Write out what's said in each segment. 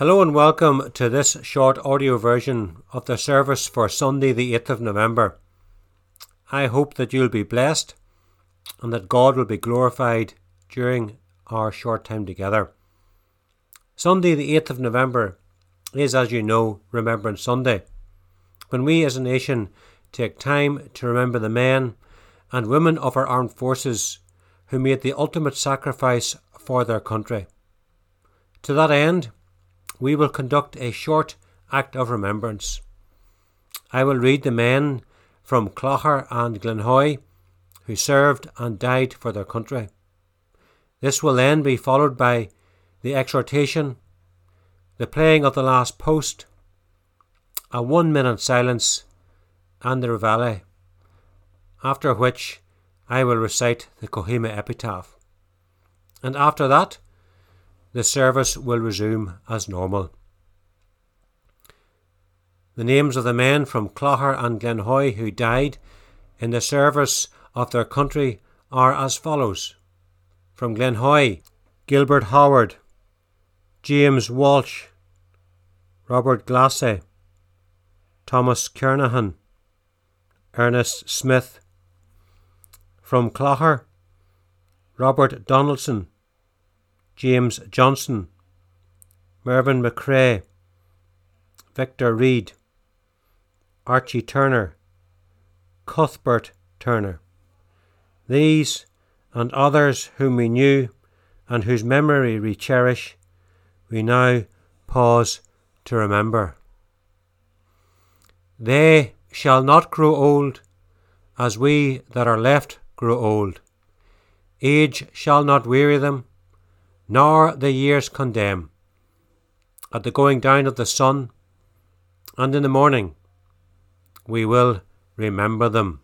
Hello and welcome to this short audio version of the service for Sunday the 8th of November. I hope that you'll be blessed and that God will be glorified during our short time together. Sunday the 8th of November is, as you know, Remembrance Sunday, when we as a nation take time to remember the men and women of our armed forces who made the ultimate sacrifice for their country. To that end, we will conduct a short act of remembrance. I will read the men from Clogher and Glenhoy who served and died for their country. This will then be followed by the exhortation, the playing of the last post, a 1-minute silence, and the Reveille, after which I will recite the Kohima epitaph. And after that, the service will resume as normal. The names of the men from Clogher and Glenhoy who died in the service of their country are as follows. From Glenhoy, Gilbert Howard, James Walsh, Robert Glasse, Thomas Kernahan, Ernest Smith. From Clogher, Robert Donaldson, James Johnson, Mervyn McCrae, Victor Reid, Archie Turner, Cuthbert Turner. These and others whom we knew and whose memory we cherish, we now pause to remember. They shall not grow old, as we that are left grow old. Age shall not weary them, nor the years condemn. At the going down of the sun, and in the morning, we will remember them.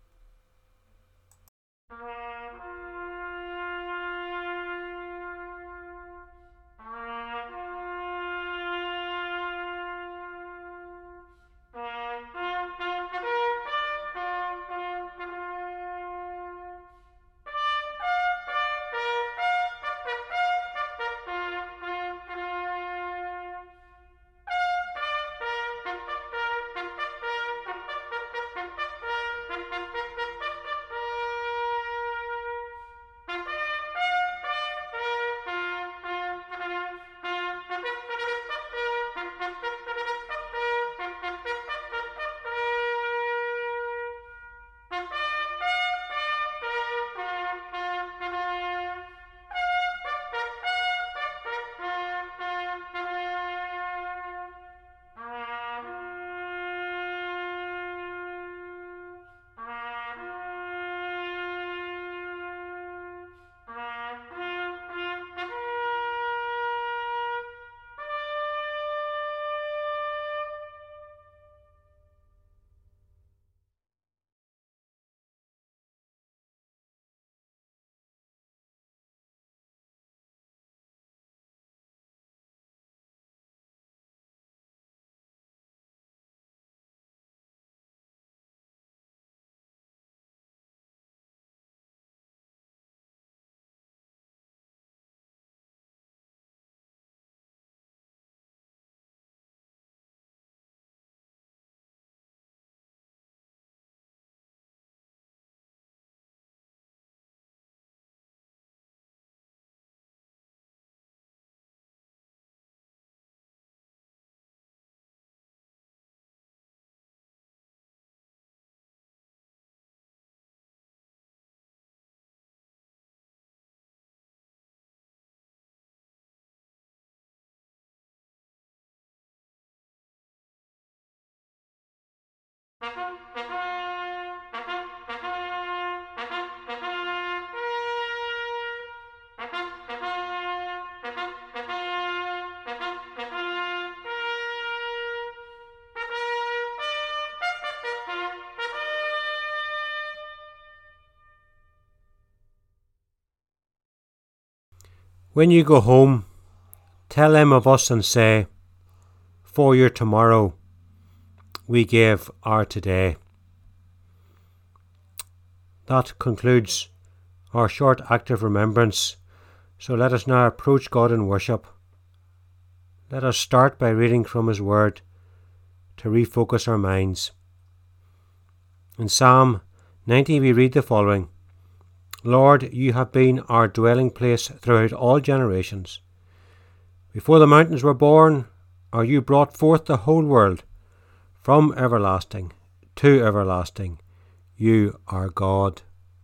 When you go home, tell them of us and say, for your tomorrow, we gave our today. That concludes our short act of remembrance. So let us now approach God in worship. let us start by reading from His Word to refocus our minds. In Psalm 90 we read the following: Lord, you have been our dwelling place throughout all generations. Before the mountains were born, or you brought forth the whole world, from everlasting to everlasting, you are God.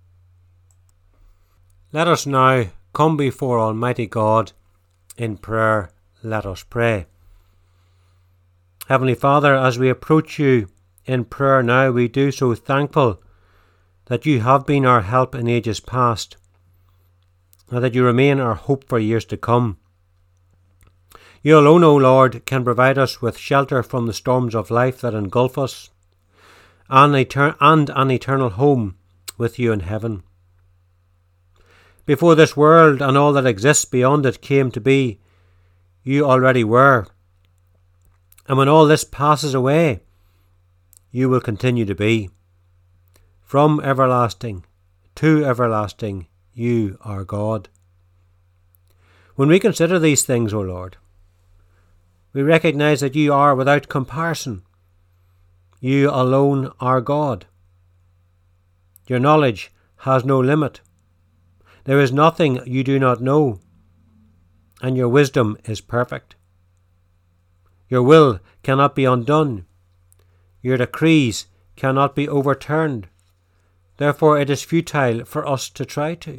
Let us now come before Almighty God in prayer. Let us pray. Heavenly Father, as we approach you in prayer now, we do so thankful that you have been our help in ages past, and that you remain our hope for years to come. You alone, O Lord, can provide us with shelter from the storms of life that engulf us, and an eternal home with you in heaven. Before this world and all that exists beyond it came to be, you already were. And when all this passes away, you will continue to be. From everlasting to everlasting, you are God. When we consider these things, O Lord, we recognize that you are without comparison. You alone are God. Your knowledge has no limit. There is nothing you do not know, and your wisdom is perfect. Your will cannot be undone. Your decrees cannot be overturned. Therefore it is futile for us to try to.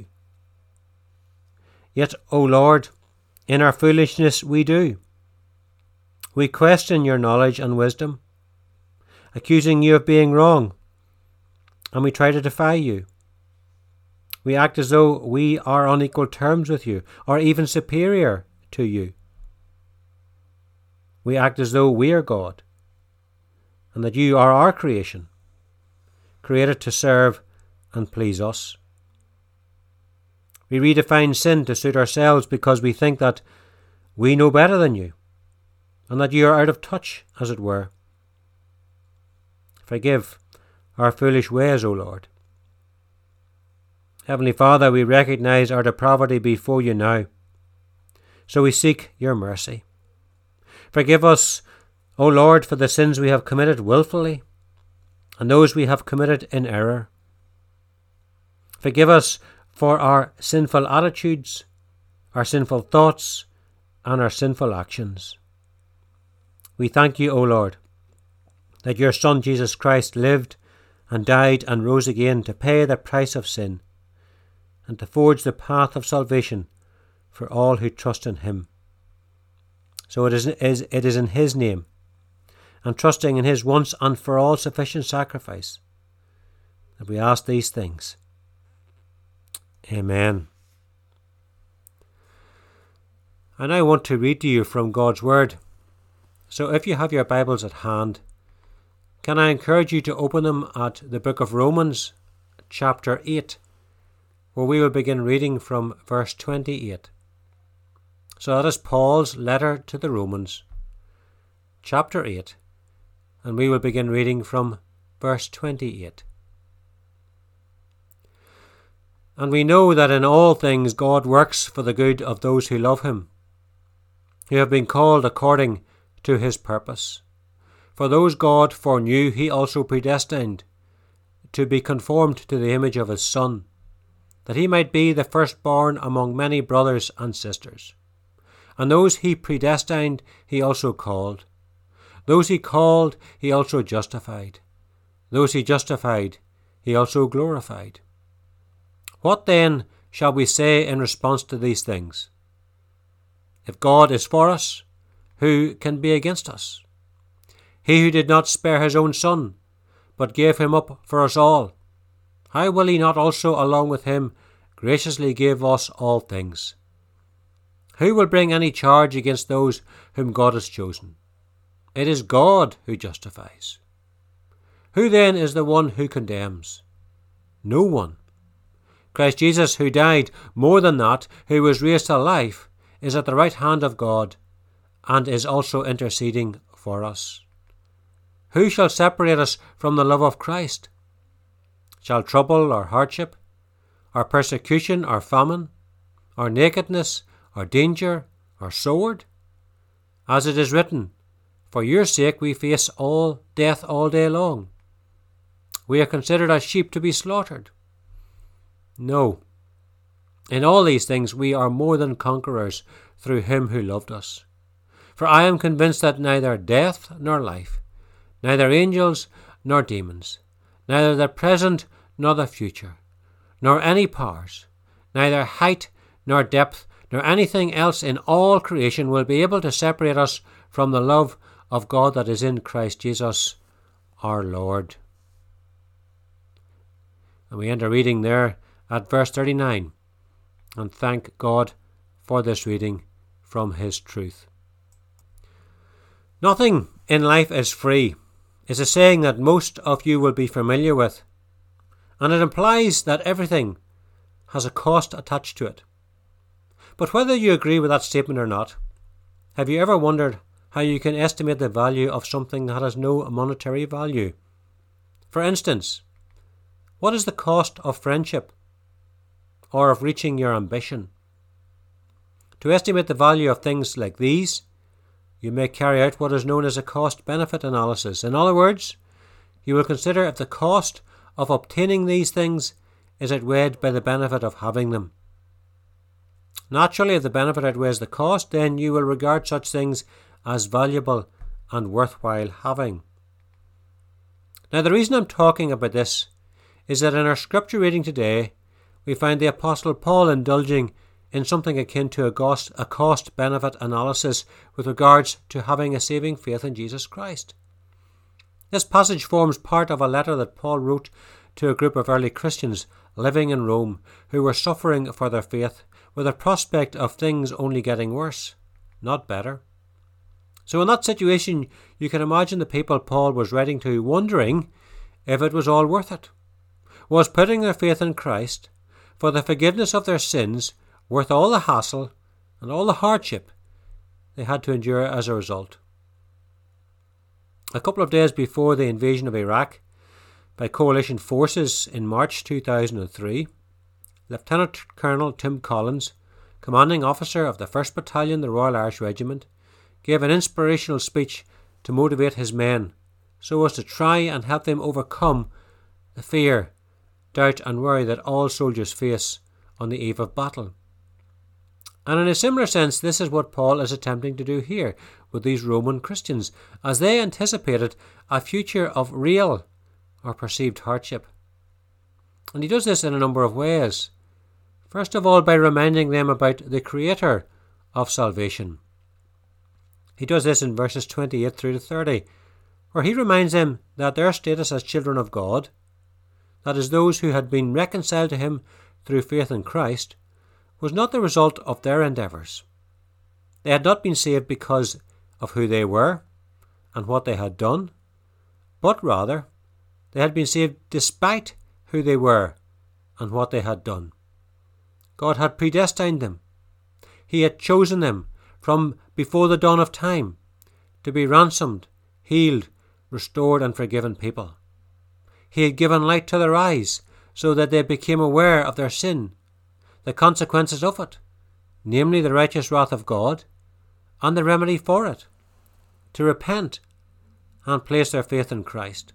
Yet, O Lord, in our foolishness we do. We question your knowledge and wisdom, accusing you of being wrong, and we try to defy you. We act as though we are on equal terms with you, or even superior to you. We act as though we are God, and that you are our creation, created to serve and please us. We redefine sin to suit ourselves because we think that we know better than you, and that you are out of touch, as it were. Forgive our foolish ways, O Lord. Heavenly Father, we recognize our depravity before you now, so we seek your mercy. Forgive us, O Lord, for the sins we have committed willfully, and those we have committed in error. Forgive us for our sinful attitudes, our sinful thoughts, and our sinful actions. We thank you, O Lord, that your Son Jesus Christ lived and died and rose again to pay the price of sin, and to forge the path of salvation for all who trust in him. So it is in his name, and trusting in his once and for all sufficient sacrifice, that we ask these things. Amen. And I want to read to you from God's Word. So if you have your Bibles at hand, can I encourage you to open them at the book of Romans, chapter 8, where we will begin reading from verse 28. So that is Paul's letter to the Romans, chapter 8, and we will begin reading from verse 28. And we know that in all things God works for the good of those who love him, who have been called according to his purpose. For those God foreknew, he also predestined to be conformed to the image of his Son, that he might be the firstborn among many brothers and sisters. And those he predestined, he also called. Those he called, he also justified. Those he justified, he also glorified. What then shall we say in response to these things? If God is for us, who can be against us? He who did not spare his own Son, but gave him up for us all, how will he not also along with him graciously give us all things? Who will bring any charge against those whom God has chosen? It is God who justifies. Who then is the one who condemns? No one. Christ Jesus, who died, more than that, who was raised to life, is at the right hand of God, and is also interceding for us. Who shall separate us from the love of Christ? Shall trouble or hardship, or persecution or famine, or nakedness, or danger, or sword? As it is written, for your sake we face all death all day long. We are considered as sheep to be slaughtered. No. In all these things we are more than conquerors through him who loved us. For I am convinced that neither death nor life, neither angels nor demons, neither the present nor the future, nor any powers, neither height nor depth, nor anything else in all creation will be able to separate us from the love of God that is in Christ Jesus our Lord. And we end our reading there at verse 39, and thank God for this reading from his truth. Nothing in life is free is a saying that most of you will be familiar with, and it implies that everything has a cost attached to it. But whether you agree with that statement or not, have you ever wondered how you can estimate the value of something that has no monetary value? For instance, what is the cost of friendship or of reaching your ambition? To estimate the value of things like these, you may carry out what is known as a cost-benefit analysis. In other words, you will consider if the cost of obtaining these things is outweighed by the benefit of having them. Naturally, if the benefit outweighs the cost, then you will regard such things as valuable and worthwhile having. Now, the reason I'm talking about this is that in our scripture reading today, we find the Apostle Paul indulging in something akin to a cost-benefit analysis with regards to having a saving faith in Jesus Christ. This passage forms part of a letter that Paul wrote to a group of early Christians living in Rome who were suffering for their faith with a prospect of things only getting worse, not better. So in that situation, you can imagine the people Paul was writing to wondering if it was all worth it. Was putting their faith in Christ for the forgiveness of their sins worth all the hassle and all the hardship they had to endure as a result? A couple of days before the invasion of Iraq by coalition forces in March 2003, Lieutenant Colonel Tim Collins, commanding officer of the 1st Battalion, the Royal Irish Regiment, gave an inspirational speech to motivate his men so as to try and help them overcome the fear, doubt and worry that all soldiers face on the eve of battle. And in a similar sense, this is what Paul is attempting to do here with these Roman Christians, as they anticipated a future of real or perceived hardship. And he does this in a number of ways. First of all, by reminding them about the Creator of salvation. He does this in verses 28 through to 30, where he reminds them that their status as children of God, that is, those who had been reconciled to him through faith in Christ, was not the result of their endeavours. They had not been saved because of who they were and what they had done, but rather they had been saved despite who they were and what they had done. God had predestined them. He had chosen them from before the dawn of time to be ransomed, healed, restored and forgiven people. He had given light to their eyes so that they became aware of their sin, the consequences of it, namely the righteous wrath of God, and the remedy for it, to repent and place their faith in Christ.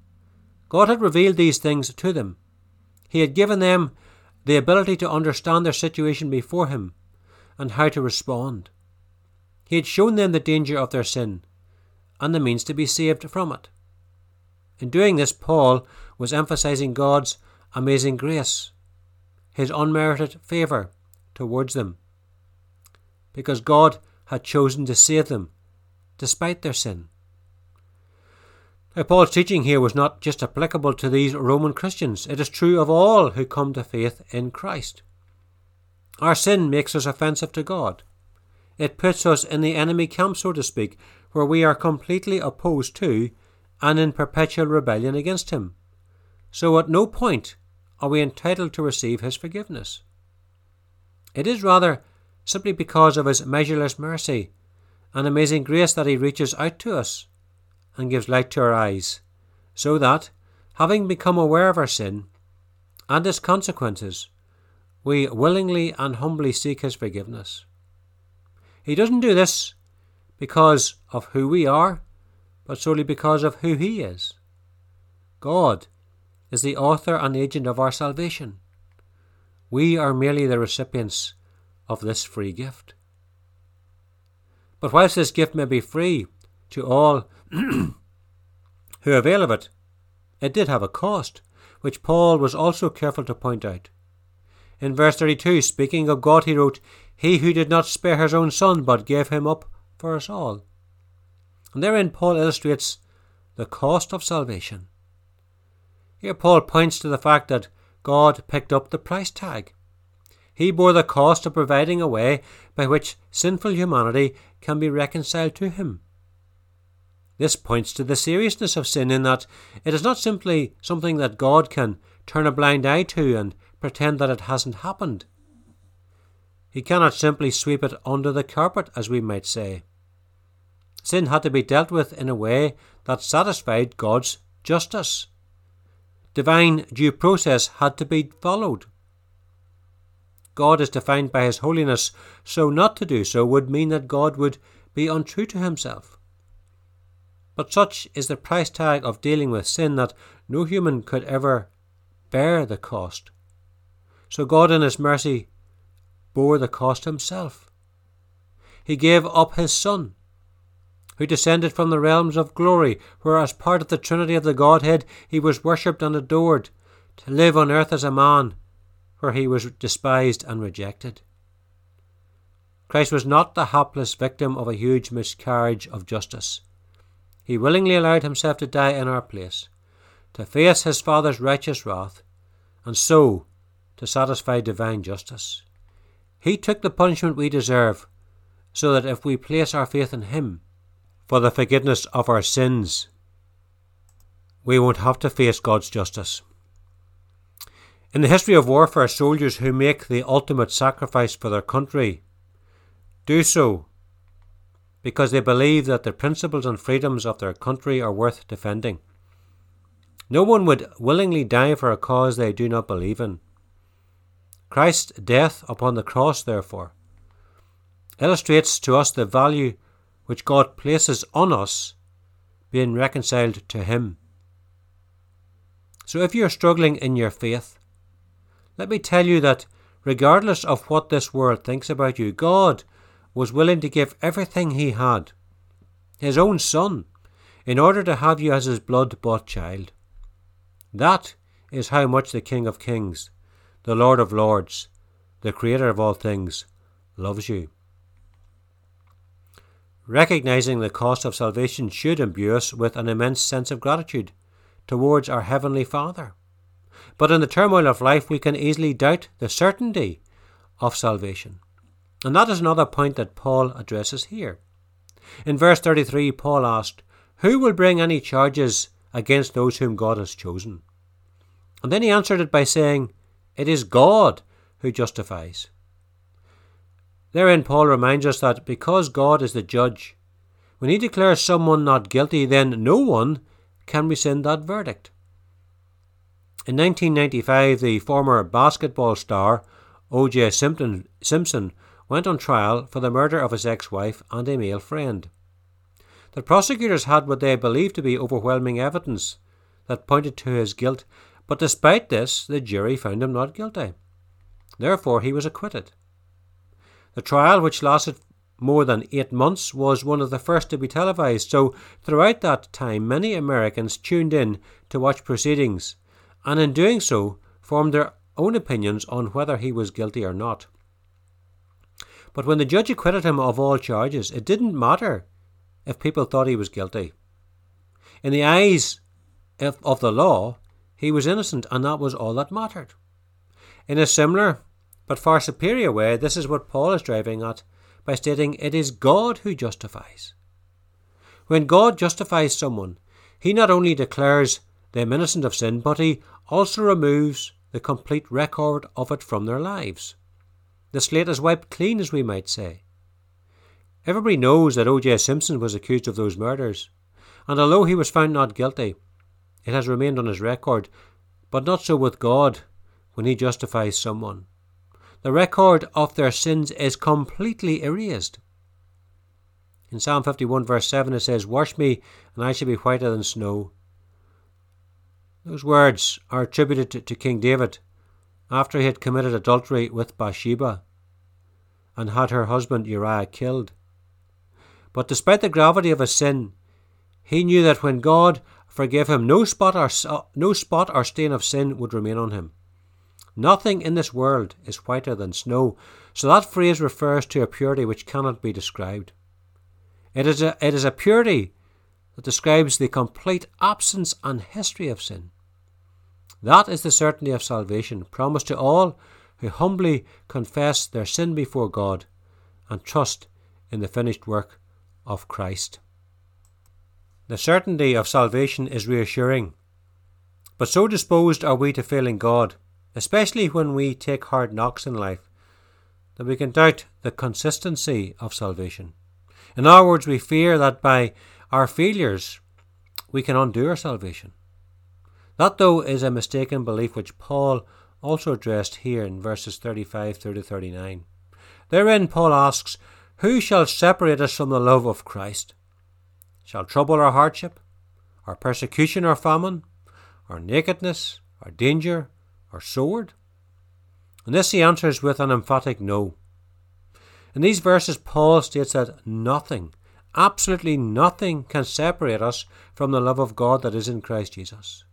God had revealed these things to them. He had given them the ability to understand their situation before him and how to respond. He had shown them the danger of their sin and the means to be saved from it. In doing this, Paul was emphasizing God's amazing grace, his unmerited favour towards them, because God had chosen to save them despite their sin. Now, Paul's teaching here was not just applicable to these Roman Christians. It is true of all who come to faith in Christ. Our sin makes us offensive to God. It puts us in the enemy camp, so to speak, where we are completely opposed to and in perpetual rebellion against him. So at no point are we entitled to receive his forgiveness. It is rather simply because of his measureless mercy and amazing grace that he reaches out to us and gives light to our eyes, so that, having become aware of our sin and its consequences, we willingly and humbly seek his forgiveness. He doesn't do this because of who we are, but solely because of who He is. God is the author and agent of our salvation. We are merely the recipients of this free gift. But whilst this gift may be free to all who avail of it, it did have a cost, which Paul was also careful to point out. In verse 32, speaking of God, he wrote, "He who did not spare his own son, but gave him up for us all." And therein Paul illustrates the cost of salvation. Here Paul points to the fact that God picked up the price tag. He bore the cost of providing a way by which sinful humanity can be reconciled to Him. This points to the seriousness of sin in that it is not simply something that God can turn a blind eye to and pretend that it hasn't happened. He cannot simply sweep it under the carpet, as we might say. Sin had to be dealt with in a way that satisfied God's justice. Divine due process had to be followed. God is defined by His holiness, so not to do so would mean that God would be untrue to Himself. But such is the price tag of dealing with sin that no human could ever bear the cost. So God in His mercy bore the cost Himself. He gave up His Son, who descended from the realms of glory, where as part of the Trinity of the Godhead He was worshipped and adored, to live on earth as a man, where He was despised and rejected. Christ was not the hapless victim of a huge miscarriage of justice. He willingly allowed Himself to die in our place, to face His Father's righteous wrath, and so to satisfy divine justice. He took the punishment we deserve, so that if we place our faith in Him for the forgiveness of our sins, we won't have to face God's justice. In the history of warfare, soldiers who make the ultimate sacrifice for their country do so because they believe that the principles and freedoms of their country are worth defending. No one would willingly die for a cause they do not believe in. Christ's death upon the cross, therefore, illustrates to us the value which God places on us being reconciled to Him. So if you are struggling in your faith, let me tell you that regardless of what this world thinks about you, God was willing to give everything He had, His own Son, in order to have you as His blood-bought child. That is how much the King of Kings, the Lord of Lords, the Creator of all things, loves you. Recognizing the cost of salvation should imbue us with an immense sense of gratitude towards our Heavenly Father. But in the turmoil of life, we can easily doubt the certainty of salvation. And that is another point that Paul addresses here. In verse 33, Paul asked, "Who will bring any charges against those whom God has chosen?" And then he answered it by saying, "It is God who justifies." Therein Paul reminds us that because God is the judge, when He declares someone not guilty, then no one can rescind that verdict. In 1995, the former basketball star O.J. Simpson went on trial for the murder of his ex-wife and a male friend. The prosecutors had what they believed to be overwhelming evidence that pointed to his guilt, but despite this, the jury found him not guilty. Therefore, he was acquitted. The trial, which lasted more than 8 months, was one of the first to be televised, so throughout that time many Americans tuned in to watch proceedings, and in doing so formed their own opinions on whether he was guilty or not. But when the judge acquitted him of all charges, it didn't matter if people thought he was guilty. In the eyes of the law, he was innocent, and that was all that mattered. In a similar but far superior way, this is what Paul is driving at by stating it is God who justifies. When God justifies someone, He not only declares them innocent of sin, but He also removes the complete record of it from their lives. The slate is wiped clean, as we might say. Everybody knows that O.J. Simpson was accused of those murders, and although he was found not guilty, it has remained on his record, but not so with God when He justifies someone. The record of their sins is completely erased. In Psalm 51 verse 7 it says, "Wash me and I shall be whiter than snow." Those words are attributed to King David after he had committed adultery with Bathsheba and had her husband Uriah killed. But despite the gravity of his sin, he knew that when God forgave him, no spot or stain of sin would remain on him. Nothing in this world is whiter than snow, so that phrase refers to a purity which cannot be described. It is a purity that describes the complete absence and history of sin. That is the certainty of salvation promised to all who humbly confess their sin before God and trust in the finished work of Christ. The certainty of salvation is reassuring, but so disposed are we to failing God, especially when we take hard knocks in life, that we can doubt the consistency of salvation. In other words, we fear that by our failures we can undo our salvation. That, though, is a mistaken belief which Paul also addressed here in verses 35 through to 39. Therein Paul asks, "Who shall separate us from the love of Christ? Shall trouble or hardship, or persecution or famine, or nakedness, or danger, or sword?" And this he answers with an emphatic no. In these verses, Paul states that nothing, absolutely nothing, can separate us from the love of God that is in Christ Jesus.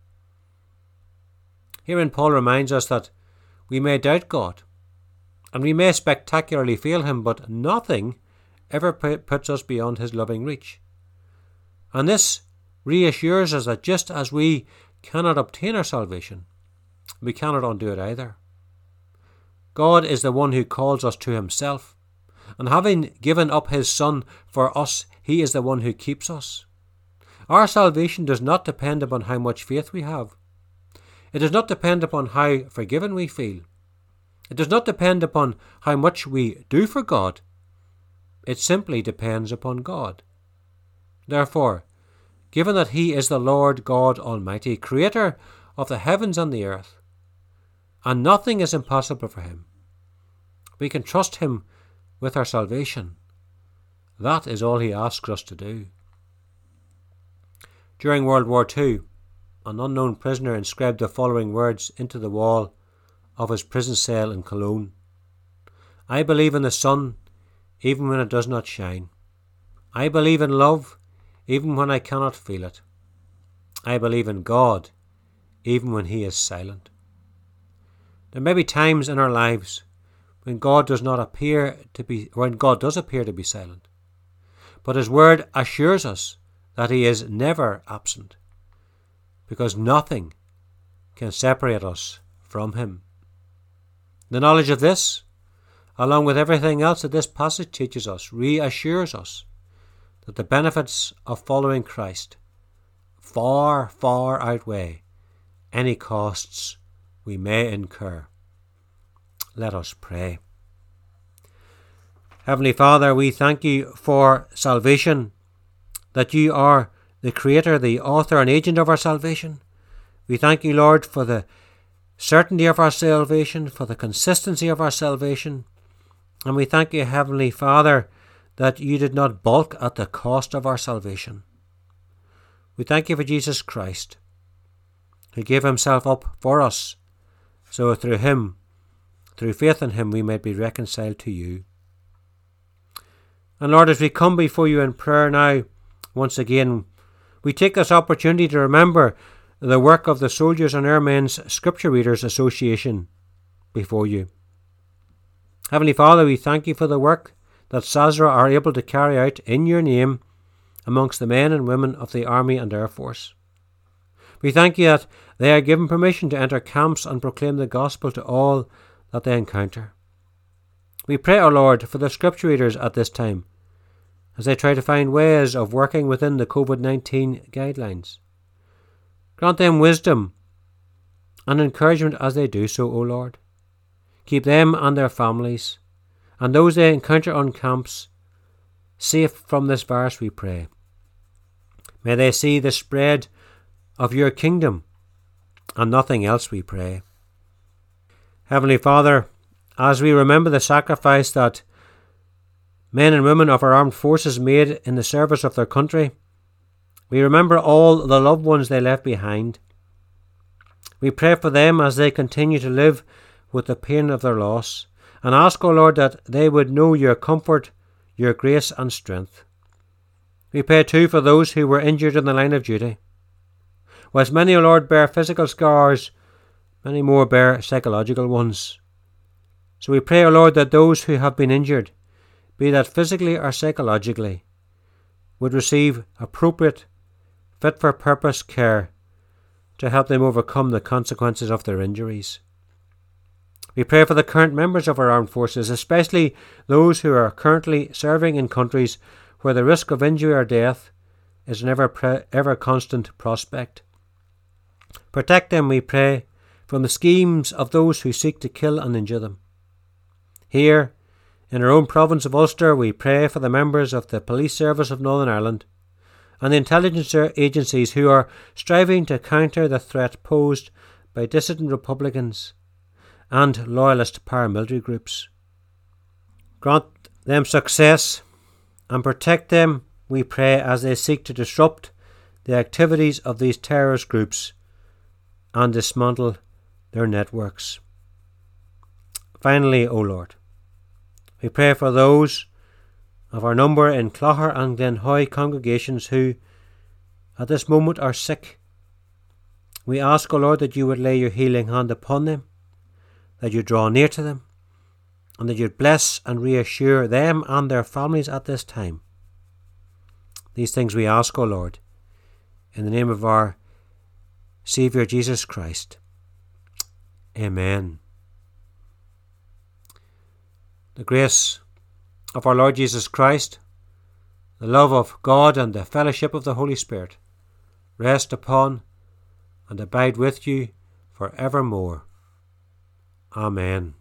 Herein Paul reminds us that we may doubt God, and we may spectacularly fail him, but nothing ever puts us beyond his loving reach. And this reassures us that just as we cannot obtain our salvation, we cannot undo it either. God is the one who calls us to himself, and having given up his Son for us, he is the one who keeps us. Our salvation does not depend upon how much faith we have. It does not depend upon how forgiven we feel. It does not depend upon how much we do for God. It simply depends upon God. Therefore, given that he is the Lord God Almighty, creator of the heavens and the earth, and nothing is impossible for him, we can trust him with our salvation. That is all he asks us to do. During World War II, an unknown prisoner inscribed the following words into the wall of his prison cell in Cologne: "I believe in the sun, even when it does not shine. I believe in love, even when I cannot feel it. I believe in God, even when he is silent." There may be times in our lives when God does appear to be silent, but his word assures us that he is never absent, because nothing can separate us from him. The knowledge of this, along with everything else that this passage teaches us, reassures us that the benefits of following Christ far, far outweigh any costs we may incur. Let us pray. Heavenly Father, we thank you for salvation, that you are the creator, the author and agent of our salvation. We thank you, Lord, for the certainty of our salvation, for the consistency of our salvation. And we thank you, Heavenly Father, that you did not balk at the cost of our salvation. We thank you for Jesus Christ, who gave himself up for us, so through him, through faith in him, we might be reconciled to you. And Lord, as we come before you in prayer now, once again, we take this opportunity to remember the work of the Soldiers and Airmen's Scripture Readers Association before you. Heavenly Father, we thank you for the work that SASRA are able to carry out in your name amongst the men and women of the Army and Air Force. We thank you that they are given permission to enter camps and proclaim the gospel to all that they encounter. We pray, O Lord, for the Scripture Readers at this time, as they try to find ways of working within the COVID-19 guidelines. Grant them wisdom and encouragement as they do so, O Lord. Keep them and their families, and those they encounter on camps, safe from this virus, we pray. May they see the spread of your kingdom and nothing else, we pray. Heavenly Father, as we remember the sacrifice that men and women of our armed forces made in the service of their country. We remember all the loved ones they left behind. We pray for them as they continue to live with the pain of their loss, and ask, O Lord, that they would know your comfort, your grace and strength. We pray too for those who were injured in the line of duty. Whilst many, O Lord, bear physical scars, many more bear psychological ones. So we pray, O Lord, that those who have been injured, be that physically or psychologically, would receive appropriate, fit-for-purpose care to help them overcome the consequences of their injuries. We pray for the current members of our armed forces, especially those who are currently serving in countries where the risk of injury or death is an ever constant prospect. Protect them, we pray, from the schemes of those who seek to kill and injure them. Here, in our own province of Ulster, we pray for the members of the Police Service of Northern Ireland and the intelligence agencies who are striving to counter the threat posed by dissident Republicans and loyalist paramilitary groups. Grant them success and protect them, we pray, as they seek to disrupt the activities of these terrorist groups and dismantle their networks. Finally, O Lord, we pray for those of our number in Clogher and Glenhoy congregations who at this moment are sick. We ask, O Lord, that you would lay your healing hand upon them, that you draw near to them, and that you bless and reassure them and their families at this time. These things we ask, O Lord, in the name of our Saviour Jesus Christ. Amen. The grace of our Lord Jesus Christ, the love of God and the fellowship of the Holy Spirit rest upon and abide with you for evermore. Amen.